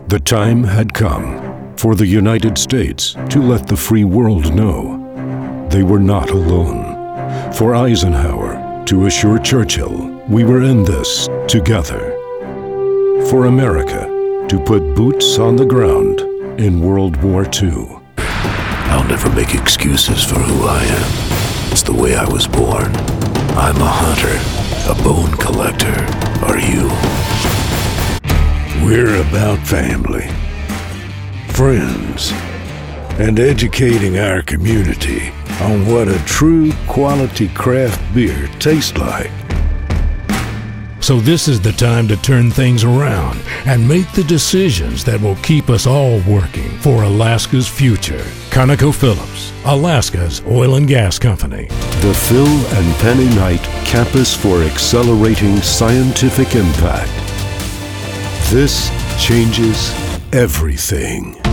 The time had come for the United States to let the free world know they were not alone. For Eisenhower to assure Churchill we were in this together. For America to put boots on the ground in World War II. I'll never make excuses for who I am. It's the way I was born. I'm a hunter, a bone collector. Are you? We're about family, friends, and educating our community on what a true quality craft beer tastes like. So this is the time to turn things around and make the decisions that will keep us all working for Alaska's future. ConocoPhillips, Alaska's oil and gas company. The Phil and Penny Knight Campus for Accelerating Scientific Impact. This changes everything.